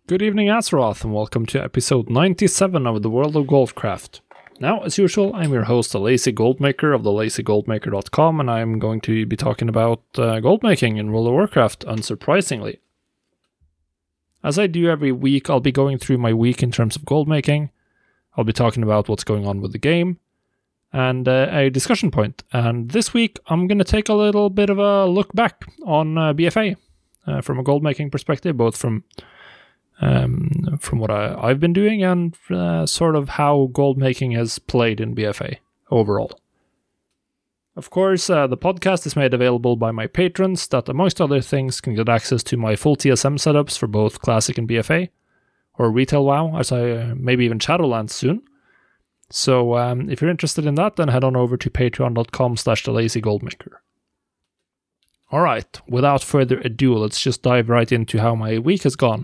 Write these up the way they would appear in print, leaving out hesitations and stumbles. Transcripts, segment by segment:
Good evening, Azeroth, and welcome to episode 97 of the World of Goldcraft. Now, as usual, I'm your host, the Lazy Goldmaker of thelazygoldmaker.com, and I'm going to be talking about gold making in World of Warcraft, unsurprisingly. As I do every week, I'll be going through my week in terms of gold making. I'll be talking about what's going on with the game, and a discussion point. And this week, I'm going to take a little bit of a look back on BFA from a gold making perspective, both from what I've been doing and sort of how gold making has played in BFA overall. Of course, the podcast is made available by my patrons that, amongst other things, can get access to my full TSM setups for both Classic and BFA, or Retail WoW, as I maybe even Shadowlands soon. So if you're interested in that, then head on over to patreon.com/thelazygoldmaker. Alright, without further ado, let's just dive right into how my week has gone.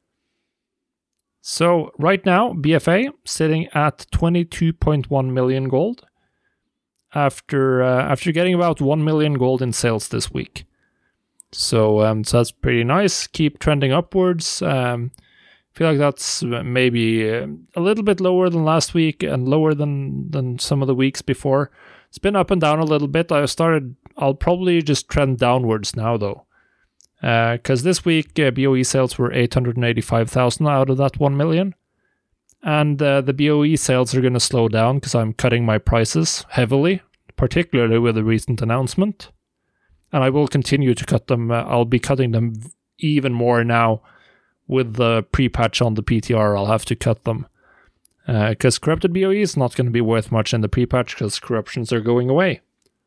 So right now, BFA sitting at 22.1 million gold after getting about 1 million gold in sales this week. So that's pretty nice. Keep trending upwards. Feel like that's maybe a little bit lower than last week and lower than some of the weeks before. It's been up and down a little bit. I'll probably just trend downwards now though. Because this week BOE sales were 885,000 out of that 1 million. And the BOE sales are going to slow down because I'm cutting my prices heavily, particularly with the recent announcement. And I will continue to cut them. I'll be cutting them even more now with the pre-patch on the PTR. I'll have to cut them. Because corrupted BOE is not going to be worth much in the pre-patch because corruptions are going away.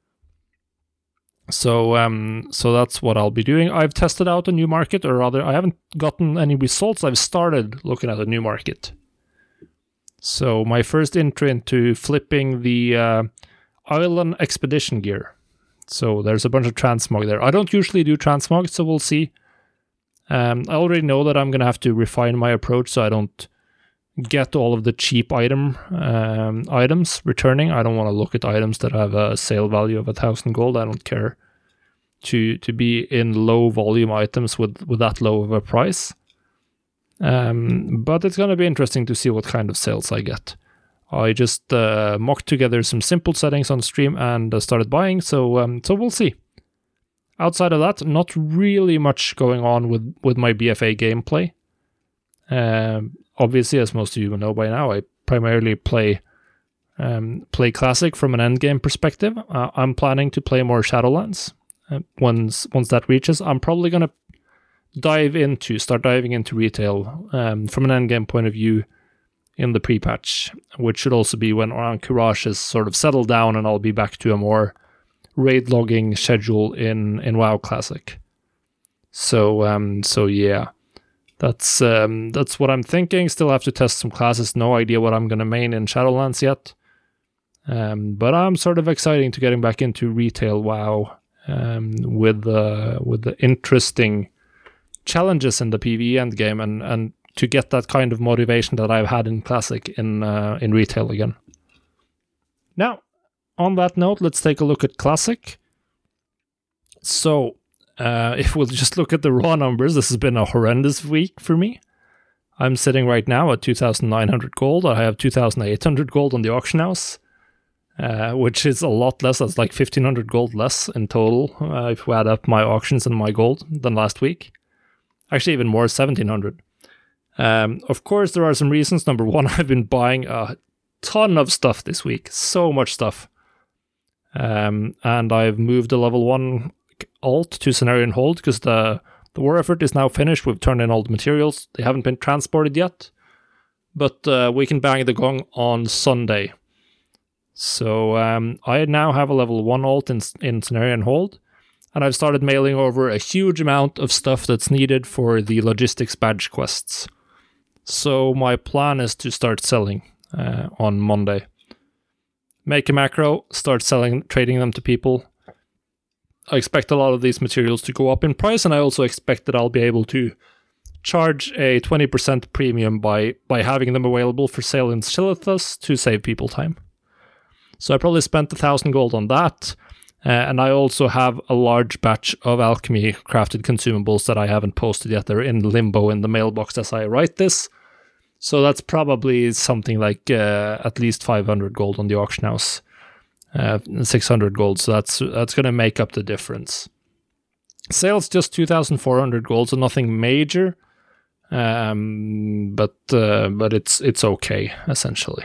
So that's what I'll be doing. I've tested out a new market, or rather, I haven't gotten any results. I've started looking at a new market. So my first entry into flipping the Island Expedition gear. So there's a bunch of transmog there. I don't usually do transmog, so we'll see. I already know that I'm going to have to refine my approach so I don't get all of the cheap items returning. I don't want to look at items that have a sale value of 1,000 gold. I don't care to be in low volume items with that low of a price. But it's going to be interesting to see what kind of sales I get. I just mocked together some simple settings on stream and started buying, so we'll see. Outside of that, not really much going on with my BFA gameplay. Obviously, as most of you will know by now, I primarily play Classic from an endgame perspective. I'm planning to play more Shadowlands. Once that reaches, I'm probably going to start diving into Retail from an endgame point of view in the pre-patch, which should also be when Ankh-Kurash is sort of settled down and I'll be back to a more raid logging schedule in WoW Classic. So yeah. That's what I'm thinking. Still have to test some classes. No idea what I'm going to main in Shadowlands yet. But I'm sort of excited to getting back into Retail WoW with the interesting challenges in the PvE endgame and to get that kind of motivation that I've had in Classic in Retail again. Now, on that note, let's take a look at Classic. So, if we'll just look at the raw numbers, this has been a horrendous week for me. I'm sitting right now at 2,900 gold. I have 2,800 gold on the auction house, which is a lot less. That's like 1,500 gold less in total if we add up my auctions and my gold than last week. Actually, even more, 1,700. Of course, there are some reasons. Number one, I've been buying a ton of stuff this week. So much stuff. And I've moved a level 1 alt to Cenarion Hold because the war effort is now finished. We've turned in all the materials. They haven't been transported yet, but we can bang the gong on Sunday. So I now have a level 1 alt in Cenarion Hold, and I've started mailing over a huge amount of stuff that's needed for the logistics badge quests. So my plan is to start selling on Monday. Make a macro, start trading them to people. I expect a lot of these materials to go up in price, and I also expect that I'll be able to charge a 20% premium by having them available for sale in Shillithus to save people time. So I probably spent 1,000 gold on that. And I also have a large batch of alchemy crafted consumables that I haven't posted yet. They're in limbo in the mailbox as I write this. So that's probably something like at least 500 gold on the auction house, 600 gold. So that's going to make up the difference. Sales just 2,400 gold, so nothing major, but it's okay essentially.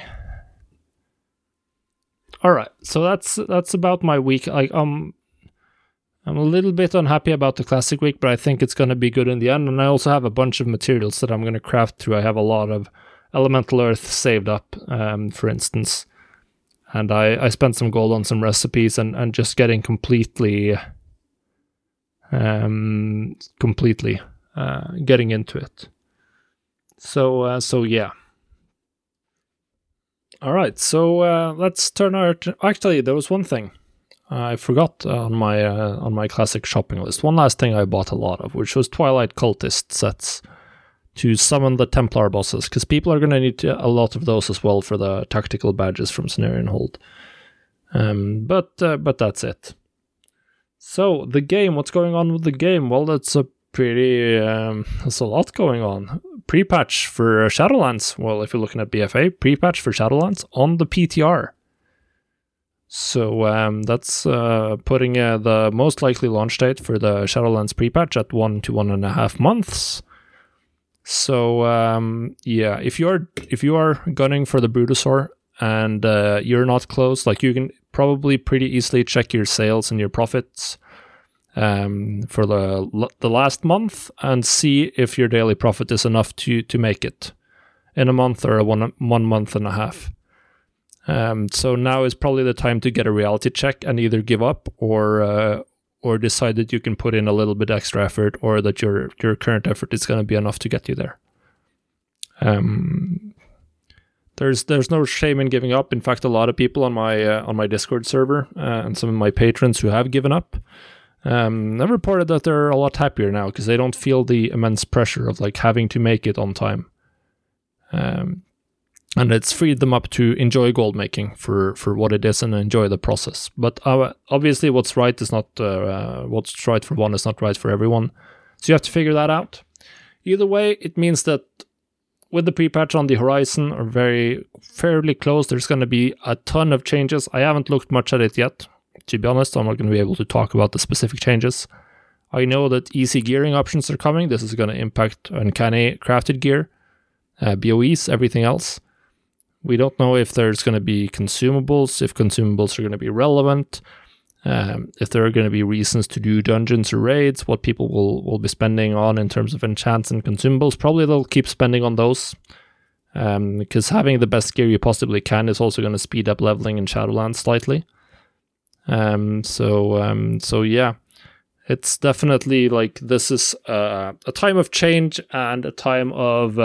All right, so that's about my week. I'm a little bit unhappy about the classic week, but I think it's going to be good in the end. And I also have a bunch of materials that I'm going to craft through. I have a lot of elemental earth saved up, for instance, and I spent some gold on some recipes and just getting completely getting into it. So yeah. All right, so let's turn our... Actually, there was one thing I forgot on my classic shopping list. One last thing I bought a lot of, which was Twilight Cultist sets to summon the Templar bosses, because people are going to need a lot of those as well for the tactical badges from Cenarion Hold. But that's it. So, the game, what's going on with the game? Well, that's a lot going on. Pre-patch for Shadowlands. Well, if you're looking at BFA, pre-patch for Shadowlands on the PTR. So that's putting the most likely launch date for the Shadowlands pre-patch at 1 to 1.5 months. So yeah, if you are gunning for the Brutosaur and you're not close, like you can probably pretty easily check your sales and your profits for the last month and see if your daily profit is enough to make it in a month or 1 month and a half. So now is probably the time to get a reality check and either give up or decide that you can put in a little bit extra effort, or that your current effort is going to be enough to get you there. There's no shame in giving up. In fact, a lot of people on my Discord server and some of my patrons who have given up have reported that they're a lot happier now because they don't feel the immense pressure of like having to make it on time. And it's freed them up to enjoy gold making for what it is and enjoy the process. But obviously what's right is not what's right for one is not right for everyone. So you have to figure that out. Either way, it means that with the pre-patch on the horizon, or fairly close, there's going to be a ton of changes. I haven't looked much at it yet. To be honest, I'm not going to be able to talk about the specific changes. I know that easy gearing options are coming. This is going to impact uncanny crafted gear, BOEs, everything else. We don't know if there's going to be consumables, if consumables are going to be relevant, if there are going to be reasons to do dungeons or raids, what people will be spending on in terms of enchants and consumables. Probably they'll keep spending on those, because having the best gear you possibly can is also going to speed up leveling in Shadowlands slightly. So yeah, it's definitely like this is a time of change and a time of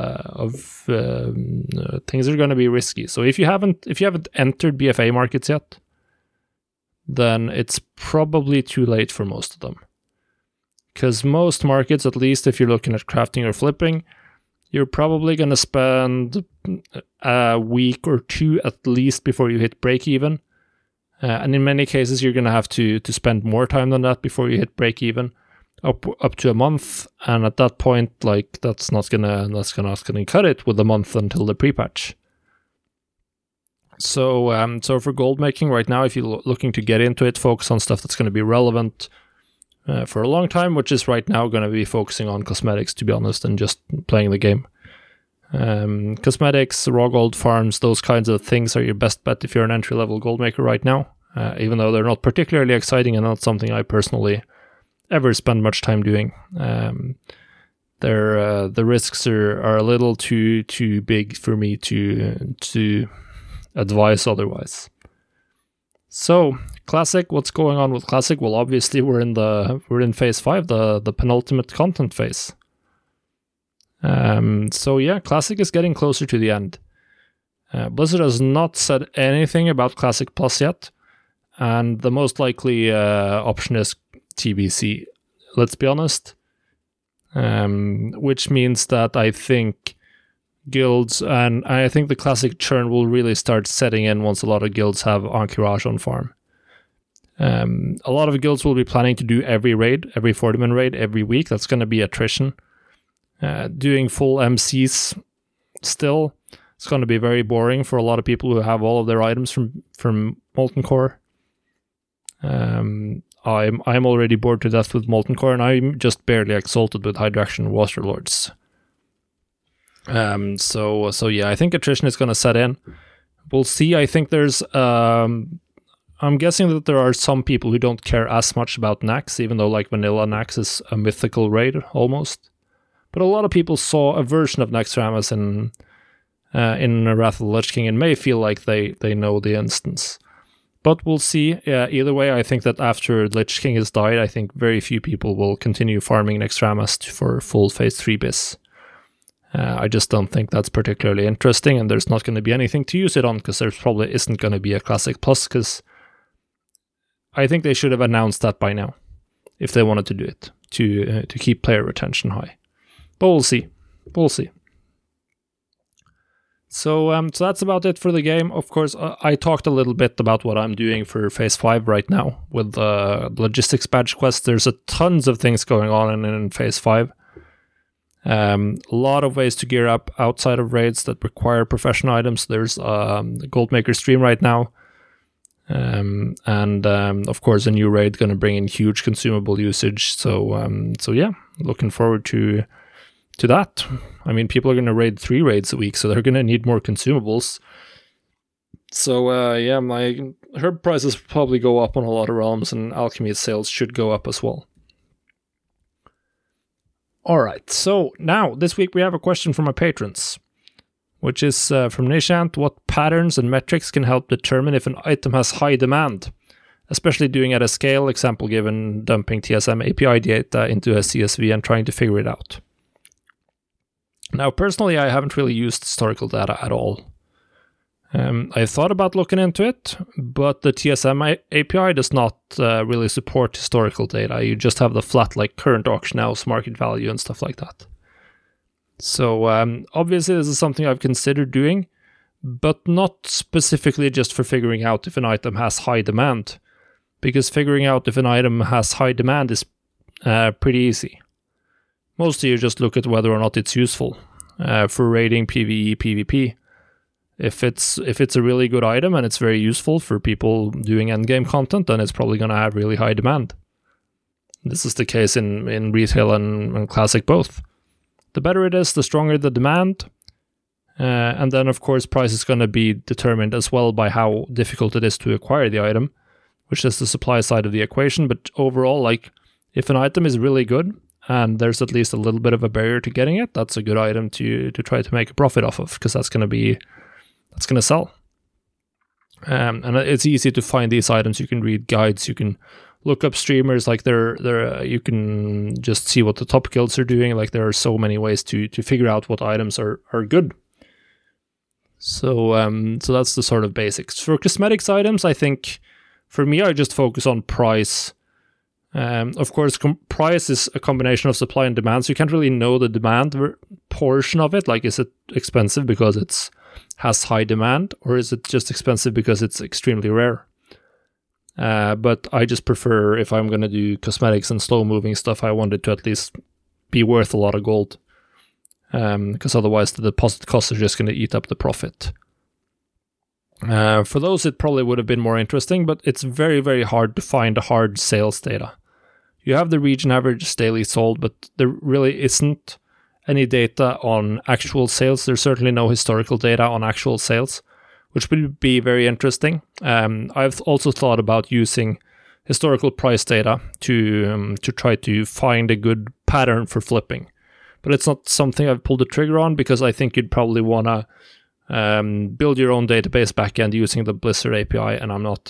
things are going to be risky. So if you haven't entered BFA markets yet, then it's probably too late for most of them. Because most markets, at least if you're looking at crafting or flipping, you're probably going to spend a week or two at least before you hit break even. And in many cases, you're going to have to spend more time than that before you hit break even, up to a month. And at that point, like that's not gonna cut it with a month until the pre-patch. So for gold making right now, if you're looking to get into it, focus on stuff that's going to be relevant for a long time, which is right now going to be focusing on cosmetics, to be honest, and just playing the game. Cosmetics, raw gold farms, those kinds of things are your best bet if you're an entry-level gold maker right now, even though they're not particularly exciting and not something I personally ever spend much time doing. The risks are a little too big for me to advise otherwise. So, Classic, what's going on with Classic? Well, obviously we're in phase 5, the penultimate content phase. So yeah, Classic is getting closer to the end. Blizzard has not said anything about Classic Plus yet, and the most likely option is TBC, let's be honest. Which means that I think guilds, and I think the Classic churn will really start setting in once a lot of guilds have Encourage on farm. A lot of guilds will be planning to do every 40-man raid every week. That's going to be attrition. Doing full MCs still, it's going to be very boring for a lot of people who have all of their items from Molten Core. I'm already bored to death with Molten Core, and I'm just barely exalted with Hydraction Waterlords. So yeah, I think attrition is going to set in. We'll see. I think there's I'm guessing that there are some people who don't care as much about Naxx, even though like vanilla Naxx is a mythical raid almost. But a lot of people saw a version of Naxxramas in Wrath of the Lich King and may feel like they know the instance. But we'll see. Either way, I think that after Lich King has died, I think very few people will continue farming Naxxramas for full Phase 3 bis. I just don't think that's particularly interesting, and there's not going to be anything to use it on, because there probably isn't going to be a Classic Plus, because I think they should have announced that by now, if they wanted to do it, to keep player retention high. But we'll see. So that's about it for the game. Of course, I talked a little bit about what I'm doing for Phase 5 right now with the logistics badge quest. There's tons of things going on in Phase 5. A lot of ways to gear up outside of raids that require professional items. There's the Goldmaker stream right now. And of course, a new raid going to bring in huge consumable usage. So yeah, looking forward to that. I mean, people are going to raid 3 raids a week, so they're going to need more consumables. So yeah, my herb prices probably go up on a lot of realms, and alchemy sales should go up as well. Alright, so now, this week we have a question from our patrons, which is from Nishant. What patterns and metrics can help determine if an item has high demand? Especially doing at a scale, example given dumping TSM API data into a CSV and trying to figure it out. Now, personally, I haven't really used historical data at all. I thought about looking into it, but the TSM API does not really support historical data. You just have the flat, like, current auction house, market value, and stuff like that. So, obviously, this is something I've considered doing, but not specifically just for figuring out if an item has high demand, because figuring out if an item has high demand is pretty easy. Mostly you just look at whether or not it's useful for raiding PvE, PvP. If it's a really good item and it's very useful for people doing endgame content, then it's probably going to have really high demand. This is the case in retail and classic both. The better it is, the stronger the demand. And then, of course, price is going to be determined as well by how difficult it is to acquire the item, which is the supply side of the equation. But overall, like, if an item is really good and there's at least a little bit of a barrier to getting it, that's a good item to try to make a profit off of, because that's going to sell. And it's easy to find these items. You can read guides, you can look up streamers, like you can just see what the top guilds are doing. Like, there are so many ways to figure out what items are good. So that's the sort of basics. For cosmetics items, I think for me, I just focus on price. Of course, price is a combination of supply and demand, so you can't really know the demand portion of it. Like, is it expensive because it's has high demand, or is it just expensive because it's extremely rare? But I just prefer, if I'm going to do cosmetics and slow-moving stuff, I want it to at least be worth a lot of gold. Because otherwise the deposit costs are just going to eat up the profit. For those, it probably would have been more interesting, but it's very, very hard to find hard sales data. You have the region average daily sold, but there really isn't any data on actual sales. There's certainly no historical data on actual sales, which would be very interesting. I've also thought about using historical price data to try to find a good pattern for flipping. But it's not something I've pulled the trigger on, because I think you'd probably want to build your own database backend using the Blizzard API, and I'm not,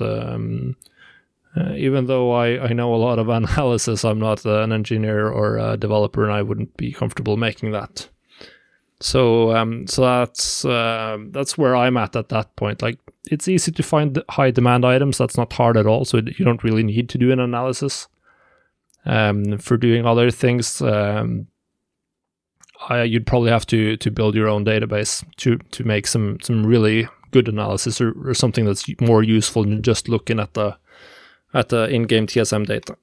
even though I know a lot of analysis, I'm not an engineer or a developer, and I wouldn't be comfortable making that. So that's where I'm at that point. Like, it's easy to find high demand items. That's not hard at all. So you don't really need to do an analysis. For doing other things, you'd probably have to build your own database to make some really good analysis, or something that's more useful than just looking at the at the in-game TSM data.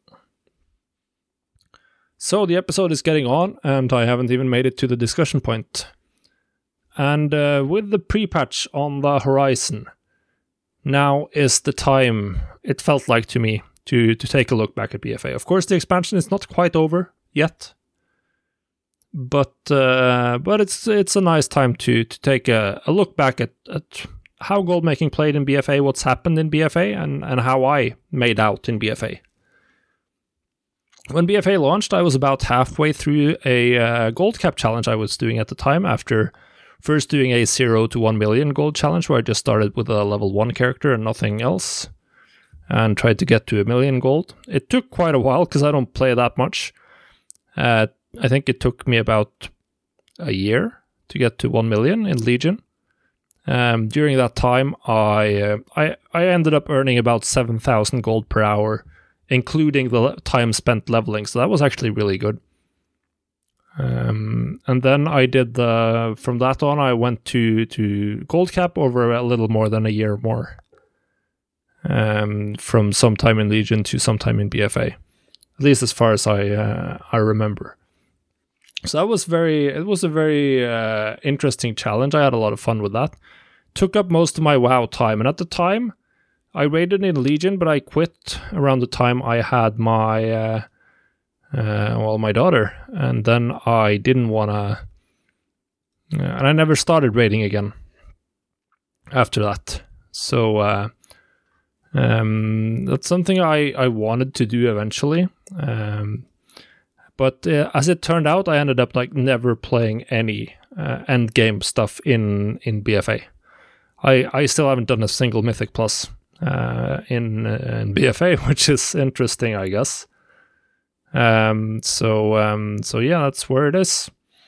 So the episode is getting on, and I haven't even made it to the discussion point. And with the pre-patch on the horizon, now is the time, it felt like to me, to take a look back at BFA. Of course, the expansion is not quite over yet, but it's a nice time to take a look back at how gold making played in BFA, what's happened in BFA, and how I made out in BFA. When BFA launched, I was about halfway through a gold cap challenge I was doing at the time, after first doing a 0 to 1 million gold challenge, where I just started with a level 1 character and nothing else, and tried to get to 1 million gold. It took quite a while, because I don't play that much. I think it took me about a year to get to 1 million in Legion. During that time, I ended up earning about 7,000 gold per hour, including the time spent leveling, so that was actually really good. And then I did from that on, I went to gold cap over a little more than a year more. From some time in Legion to some time in BFA, at least as far as I remember. So it was a very interesting challenge. I had a lot of fun with that. Took up most of my WoW time, and at the time, I raided in Legion, but I quit around the time I had my my daughter, and then I didn't wanna, and I never started raiding again after that. So that's something I wanted to do eventually. But as it turned out, I ended up never playing any end game stuff in BFA. I still haven't done a single Mythic Plus in BFA, which is interesting, I guess. So yeah, that's where it is.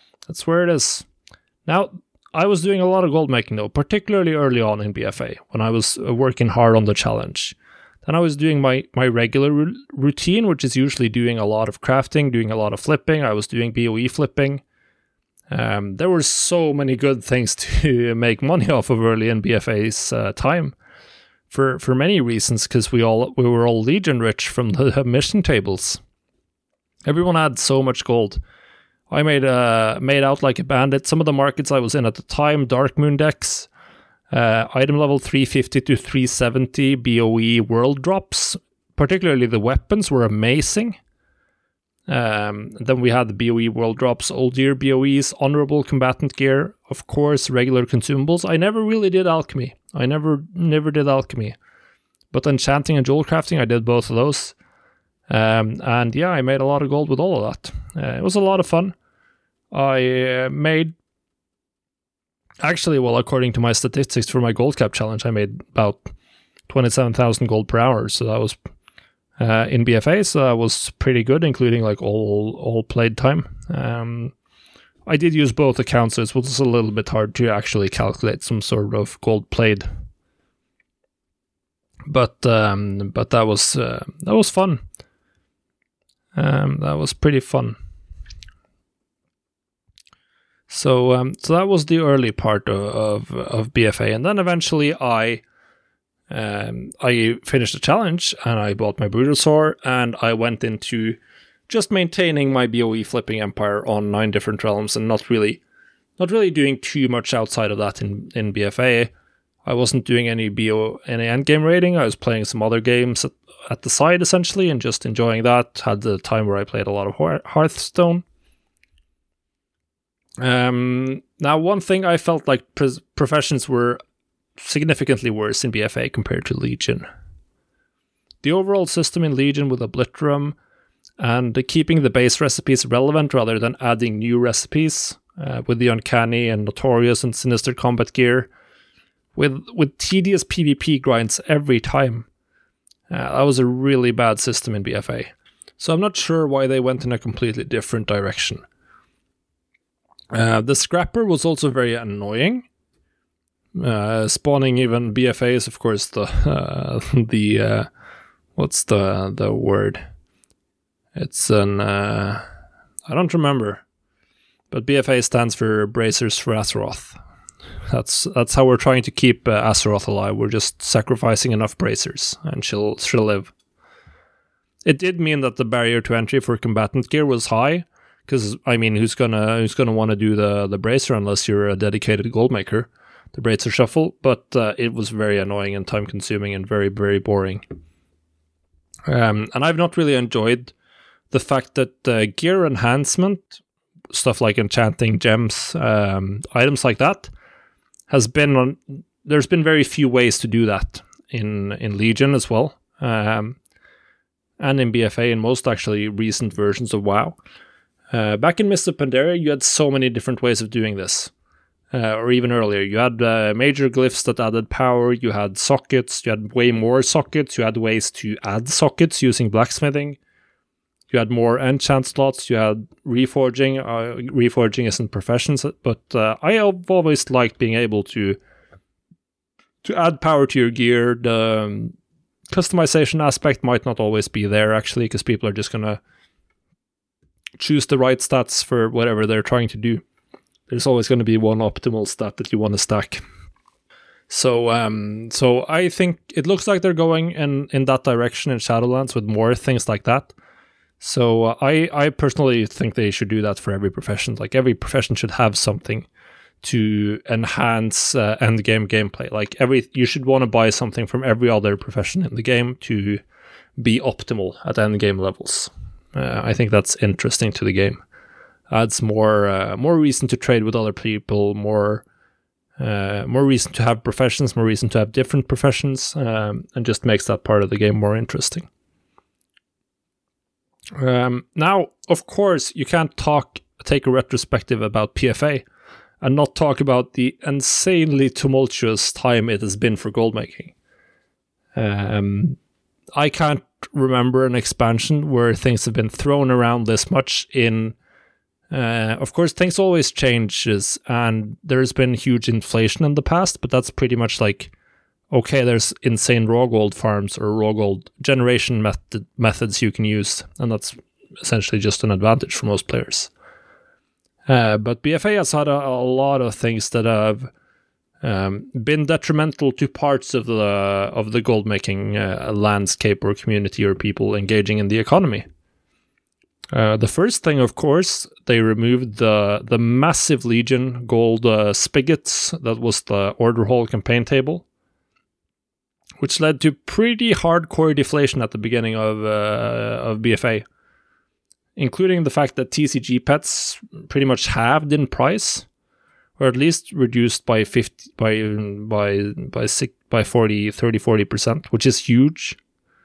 Now, I was doing a lot of gold making though, particularly early on in BFA, when I was working hard on the challenge. Then I was doing my regular routine, which is usually doing a lot of crafting, doing a lot of flipping. I was doing BOE flipping. There were so many good things to make money off of early in BFA's time, for many reasons, because we were all Legion rich from the mission tables. Everyone had so much gold. I made out like a bandit. Some of the markets I was in at the time, Dark Moon decks, item level 350 to 370 BOE world drops, particularly the weapons were amazing. Then we had the BOE world drops, old year BOEs, honorable combatant gear, of course, regular consumables. I never really did alchemy. I never did alchemy. But enchanting and jewel crafting, I did both of those. And yeah, I made a lot of gold with all of that. It was a lot of fun. I made, actually, well, according to my statistics for my gold cap challenge, I made about 27,000 gold per hour. So that was in BFA, so that was pretty good, including all played time. I did use both accounts, so it was a little bit hard to actually calculate some sort of gold played. But that was fun. That was pretty fun. So that was the early part of BFA, and then eventually I finished the challenge and I bought my Brutosaur, and I went into just maintaining my BOE flipping empire on 9 different realms, and not really doing too much outside of that in BFA. I wasn't doing any endgame raiding. I was playing some other games at the side essentially, and just enjoying that. Had the time where I played a lot of Hearthstone. Now, one thing I felt like professions were significantly worse in BFA compared to Legion. The overall system in Legion with Obliterum and keeping the base recipes relevant rather than adding new recipes, with the Uncanny and Notorious and Sinister combat gear, with tedious PvP grinds every time. That was a really bad system in BFA. So I'm not sure why they went in a completely different direction. The Scrapper was also very annoying. Spawning even BFA is, of course, the what's the word? It's an I don't remember, but BFA stands for Bracers for Azeroth. That's how we're trying to keep Azeroth alive. We're just sacrificing enough bracers, and she'll live. It did mean that the barrier to entry for combatant gear was high, because I mean, who's gonna want to do the bracer unless you're a dedicated gold maker, the bracer shuffle? But it was very annoying and time consuming and very, very boring. And I've not really enjoyed the fact that gear enhancement, stuff like enchanting gems, items like that, has been on. There's been very few ways to do that in Legion as well, and in BFA and most actually recent versions of WoW. Back in Mists of Pandaria, you had so many different ways of doing this. Or even earlier, you had major glyphs that added power, you had sockets, you had way more sockets, you had ways to add sockets using blacksmithing, you had more enchant slots, you had reforging. Reforging isn't professions, but I have always liked being able to add power to your gear. The customization aspect might not always be there, actually, because people are just going to choose the right stats for whatever they're trying to do. There's always going to be one optimal stat that you want to stack. So I think it looks like they're going in that direction in Shadowlands with more things like that. So I personally think they should do that for every profession. Like, every profession should have something to enhance end game gameplay. Like, you should want to buy something from every other profession in the game to be optimal at end game levels. I think that's interesting to the game. Adds more reason to trade with other people, more reason to have professions, more reason to have different professions, and just makes that part of the game more interesting. Now, of course, you can't take a retrospective about PFA and not talk about the insanely tumultuous time it has been for gold making. I can't remember an expansion where things have been thrown around this much in... of course, things always changes, and there's been huge inflation in the past, but that's pretty much like, okay, there's insane raw gold farms or raw gold generation methods you can use, and that's essentially just an advantage for most players. But BFA has had a lot of things that have been detrimental to parts of the gold making landscape or community or people engaging in the economy. The first thing, of course, they removed the massive Legion gold spigots that was the Order Hall campaign table, which led to pretty hardcore deflation at the beginning of BFA, including the fact that TCG pets pretty much halved in price, or at least reduced by 40%, which is huge.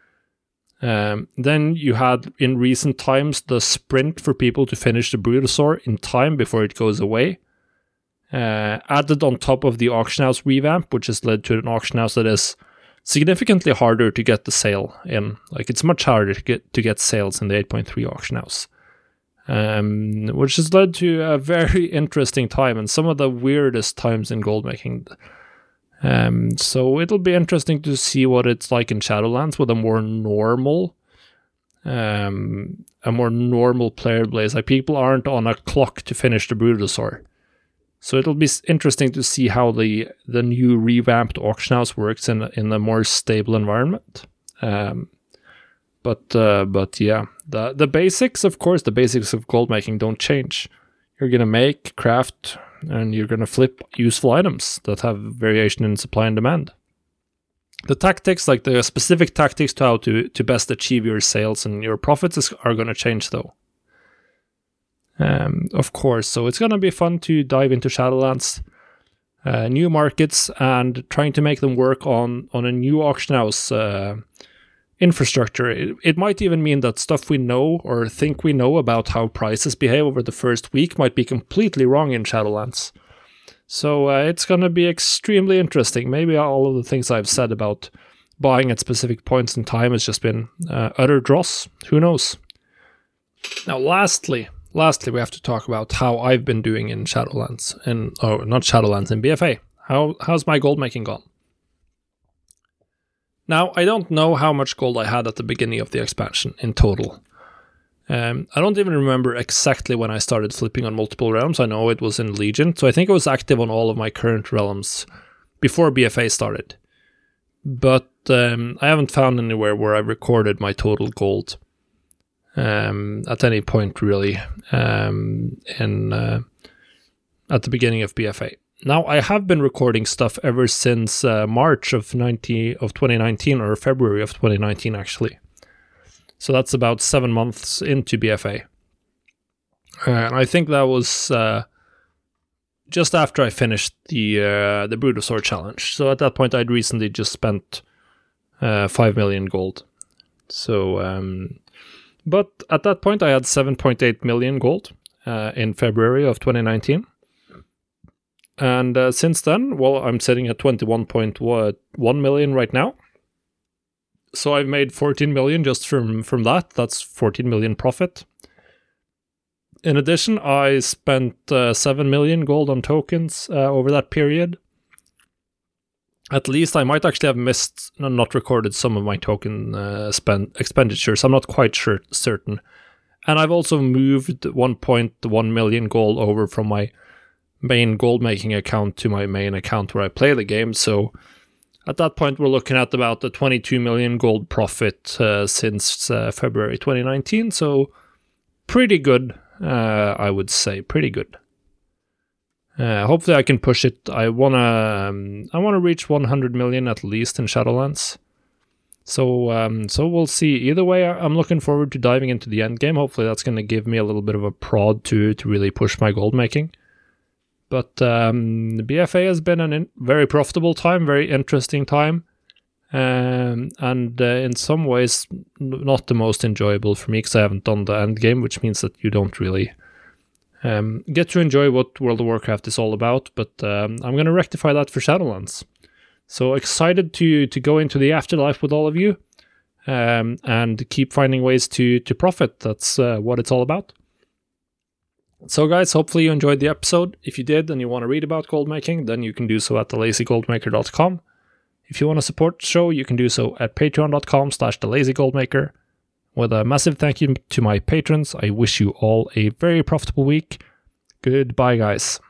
Then you had, in recent times, the sprint for people to finish the Brutosaur in time before it goes away, added on top of the auction house revamp, which has led to an auction house that is significantly harder to get the sale in. Like, it's much harder to get sales in the 8.3 auction house, which has led to a very interesting time and some of the weirdest times in gold making. So it'll be interesting to see what it's like in Shadowlands with a more normal player base. Like, people aren't on a clock to finish the Brutosaur. So it'll be interesting to see how the new revamped auction house works in a more stable environment. But yeah, the basics, of course, the basics of gold making don't change. You're gonna make, craft, and you're gonna flip useful items that have variation in supply and demand. The tactics, like the specific tactics to how to best achieve your sales and your profits, are gonna change though. Of course, so it's gonna be fun to dive into Shadowlands, new markets, and trying to make them work on a new auction house infrastructure. It might even mean that stuff we know or think we know about how prices behave over the first week might be completely wrong in Shadowlands. So it's going to be extremely interesting. Maybe all of the things I've said about buying at specific points in time has just been utter dross. Who knows? Now, lastly, we have to talk about how I've been doing in Shadowlands. Not Shadowlands, in BFA. How's my gold making gone? Now, I don't know how much gold I had at the beginning of the expansion in total. I don't even remember exactly when I started flipping on multiple realms. I know it was in Legion, so I think I was active on all of my current realms before BFA started. But I haven't found anywhere where I recorded my total gold. at any point really at the beginning of BFA. Now, I have been recording stuff ever since March of 2019, or February of 2019 actually. So that's about 7 months into BFA. And I think that was just after I finished the Brutosaur challenge. So at that point, I'd recently just spent 5 million gold. So, but at that point, I had 7.8 million gold in February of 2019. And since then, well, I'm sitting at 21.1 million right now. So I've made 14 million just from that. That's 14 million profit. In addition, I spent 7 million gold on tokens over that period. At least I might actually have not recorded some of my token expenditures. I'm not quite certain. And I've also moved 1.1 million gold over from my main gold making account to my main account where I play the game. So at that point, we're looking at about the 22 million gold profit since February 2019. So pretty good, I would say, pretty good. Hopefully I can push it. I wanna reach 100 million at least in Shadowlands. So we'll see. Either way, I'm looking forward to diving into the end game. Hopefully that's going to give me a little bit of a prod to really push my gold making. But the BFA has been a very profitable time, very interesting time, and in some ways not the most enjoyable for me because I haven't done the end game, which means that you don't really get to enjoy what World of Warcraft is all about. But I'm going to rectify that for Shadowlands. So excited to go into the afterlife with all of you and keep finding ways to profit. That's what it's all about. So guys, hopefully you enjoyed the episode. If you did and you want to read about gold making, then you can do so at thelazygoldmaker.com. If you want to support the show, you can do so at patreon.com/thelazygoldmaker. With a massive thank you to my patrons, I wish you all a very profitable week. Goodbye, guys.